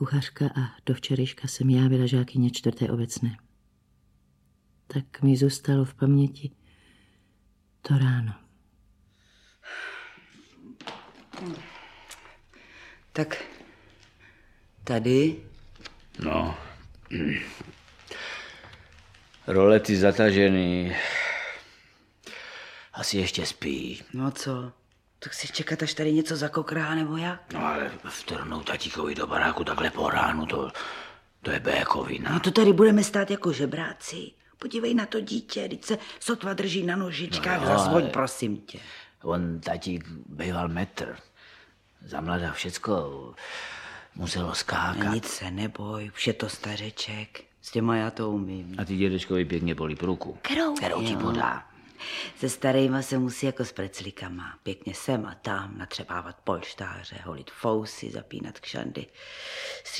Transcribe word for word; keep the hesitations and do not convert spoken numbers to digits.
kuchařka a do včerejška jsem já byla žákyně čtvrté obecné. Tak mi zůstalo v paměti to ráno. Tak tady? No. Rolety zatažený. Asi ještě spí. No co? Tak si čekat, až tady něco zakokrá, nebo jak? No ale vtrhnout tatíkovi do baráku takhle po ránu, to, to je békovina. No to tady budeme stát jako žebráci. Podívej na to dítě, teď se sotva drží na nožičkách, no zazvoň, prosím tě. On tatík býval metr. Za mladá všecko muselo skákat. No nic se neboj, už je to stařeček. S těma já to umím. A ty dědečkovi pěkně bolí pruku. Kterou? Kterou ti podá. Se starejma se musí jako s preclikama. Pěkně sem a tam natřebávat polštáře, holit fousy, zapínat kšandy.